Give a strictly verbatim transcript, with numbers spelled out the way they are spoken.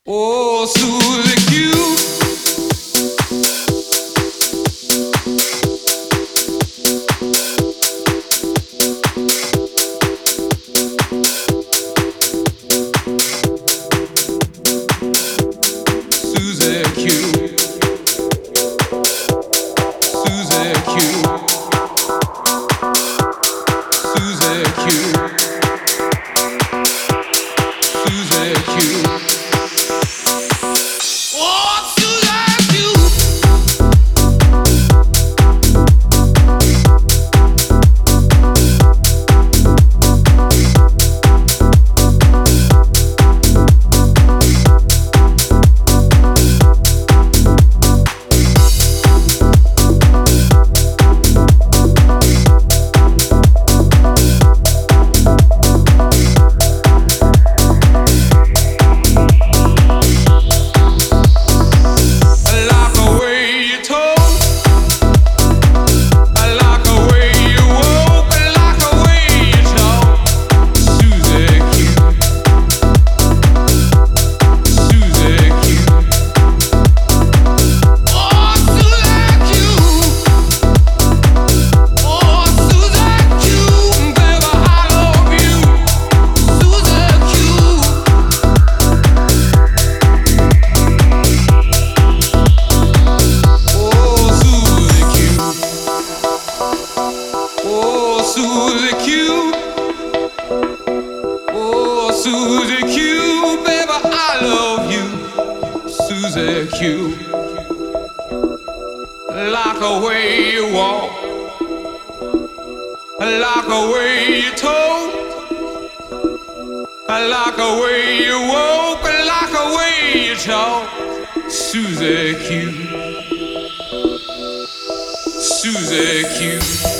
Oh, Susie Q. Susie Q. Susie Q. Susie Q. Susie Q. Oh, Susie Q. Oh, Susie Q. Oh, Susie Q, baby, I love you. Susie Q. Like the way you walk, like the way you talk, like the way you walk, like the way you talk. Susie Q. Susie Q.